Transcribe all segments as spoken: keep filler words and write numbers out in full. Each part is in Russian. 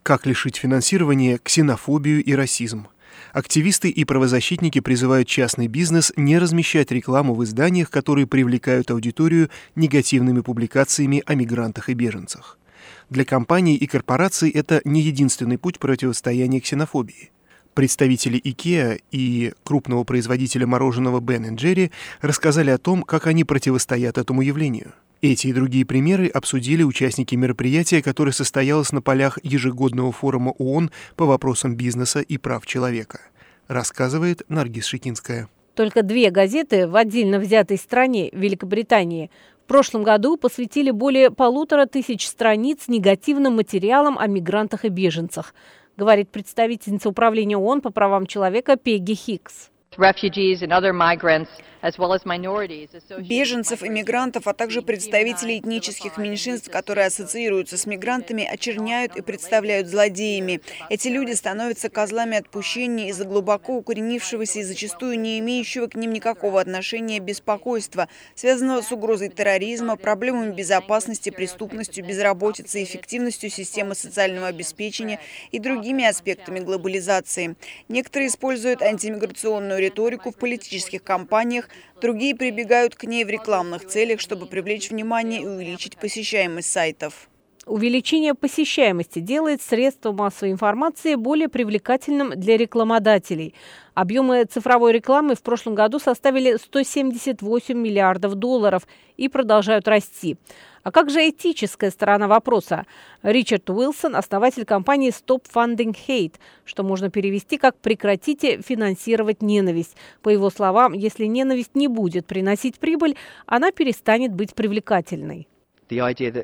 Как лишить финансирования ксенофобию и расизм? Активисты и правозащитники призывают частный бизнес не размещать рекламу в изданиях, которые привлекают аудиторию негативными публикациями о мигрантах и беженцах. Для компаний и корпораций это не единственный путь противостояния ксенофобии. Представители IKEA и крупного производителя мороженого Бен энд Джерри рассказали о том, как они противостоят этому явлению. Эти и другие примеры обсудили участники мероприятия, которое состоялось на полях ежегодного форума ООН по вопросам бизнеса и прав человека. Рассказывает Наргиз Шикинская. Только две газеты в отдельно взятой стране, Великобритании, в прошлом году посвятили более полутора тысяч страниц негативным материалам о мигрантах и беженцах, говорит представительница управления ООН по правам человека Пегги Хикс. Беженцев и мигрантов, а также представителей этнических меньшинств, которые ассоциируются с мигрантами, очерняют и представляют злодеями. Эти люди становятся козлами отпущения из-за глубоко укоренившегося и зачастую не имеющего к ним никакого отношения беспокойства, связанного с угрозой терроризма, проблемами безопасности, преступностью, безработицей, эффективностью системы социального обеспечения и другими аспектами глобализации. Некоторые используют антимиграционную риторику в политических кампаниях, другие прибегают к ней в рекламных целях, чтобы привлечь внимание и увеличить посещаемость сайтов. Увеличение посещаемости делает средства массовой информации более привлекательным для рекламодателей. Объемы цифровой рекламы в прошлом году составили сто семьдесят восемь миллиардов долларов и продолжают расти. А как же этическая сторона вопроса? Ричард Уилсон, основатель компании Stop Funding Hate, что можно перевести как «прекратите финансировать ненависть». По его словам, если ненависть не будет приносить прибыль, она перестанет быть привлекательной. Мы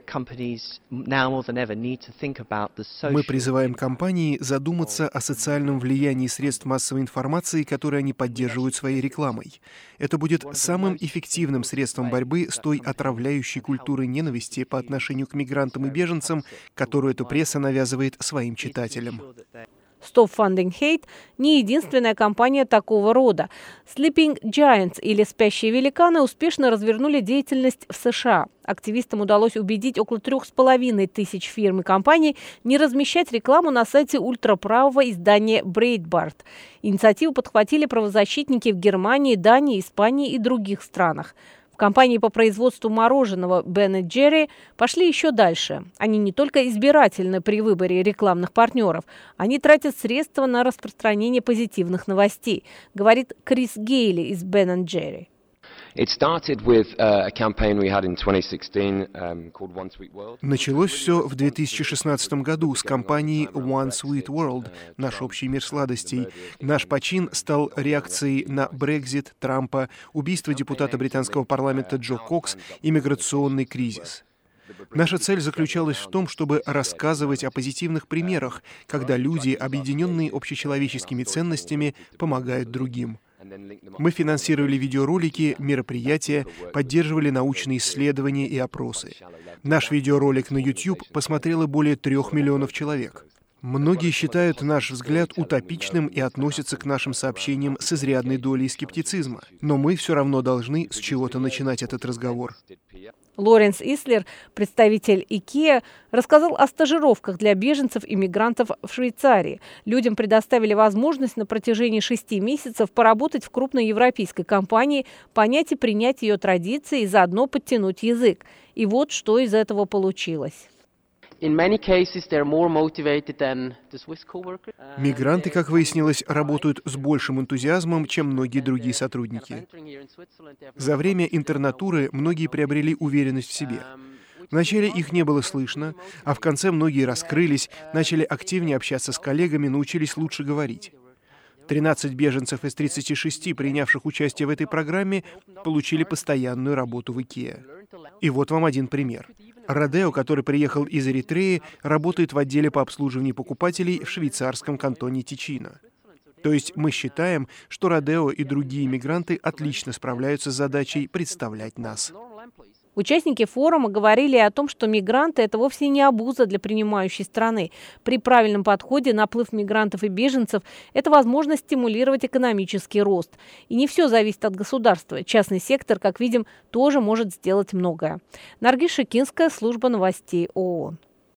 призываем компании задуматься о социальном влиянии средств массовой информации, которые они поддерживают своей рекламой. Это будет самым эффективным средством борьбы с той отравляющей культурой ненависти по отношению к мигрантам и беженцам, которую эта пресса навязывает своим читателям. Stop Funding Hate не единственная компания такого рода. Sleeping Giants или «Спящие великаны» успешно развернули деятельность в США. Активистам удалось убедить около трех с половиной тысяч фирм и компаний не размещать рекламу на сайте ультраправого издания Breitbart. Инициативу подхватили правозащитники в Германии, Дании, Испании и других странах. Компании по производству мороженого Бен энд Джерри пошли еще дальше. Они не только избирательны при выборе рекламных партнеров, они тратят средства на распространение позитивных новостей, говорит Крис Гейли из Бен энд Джерри. Началось все в две тысячи шестнадцатом году с кампании One Sweet World – «Наш общий мир сладостей». Наш почин стал реакцией на Брексит, Трампа, убийство депутата британского парламента Джо Кокс и миграционный кризис. Наша цель заключалась в том, чтобы рассказывать о позитивных примерах, когда люди, объединенные общечеловеческими ценностями, помогают другим. Мы финансировали видеоролики, мероприятия, поддерживали научные исследования и опросы. Наш видеоролик на YouTube посмотрело более трех миллионов человек. Многие считают наш взгляд утопичным и относятся к нашим сообщениям с изрядной долей скептицизма. Но мы все равно должны с чего-то начинать этот разговор. Лоренс Ислер, представитель IKEA, рассказал о стажировках для беженцев и мигрантов в Швейцарии. Людям предоставили возможность на протяжении шести месяцев поработать в крупной европейской компании, понять и принять ее традиции и заодно подтянуть язык. И вот что из этого получилось. Мигранты, как выяснилось, работают с большим энтузиазмом, чем многие другие сотрудники. За время интернатуры многие приобрели уверенность в себе. Вначале их не было слышно, а в конце многие раскрылись, начали активнее общаться с коллегами, научились лучше говорить. тринадцать беженцев из тридцати шести, принявших участие в этой программе, получили постоянную работу в IKEA. И вот вам один пример. Родео, который приехал из Эритреи, работает в отделе по обслуживанию покупателей в швейцарском кантоне Тичино. То есть мы считаем, что Родео и другие мигранты отлично справляются с задачей представлять нас. Участники форума говорили о том, что мигранты – это вовсе не обуза для принимающей страны. При правильном подходе наплыв мигрантов и беженцев – это возможность стимулировать экономический рост. И не все зависит от государства. Частный сектор, как видим, тоже может сделать многое. Наргиз Шикинская, служба новостей ООН.